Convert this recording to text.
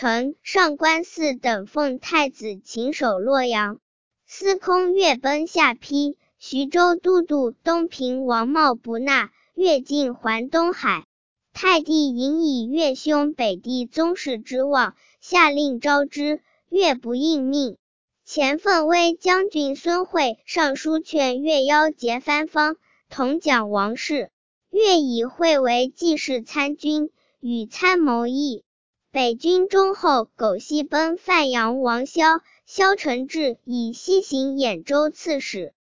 成、上官泗等奉太子秦守洛阳。司空越奔下邳，徐州都督东平王茂不纳，越境还东海。太帝引以越兄北地宗室之望，下令招之，越不应命。前奋威将军孙惠上书劝越邀结藩方，同讲王室。越以惠为记事参军，与参谋议。北军中后苟西奔范阳王萧承志以西行兖州刺史。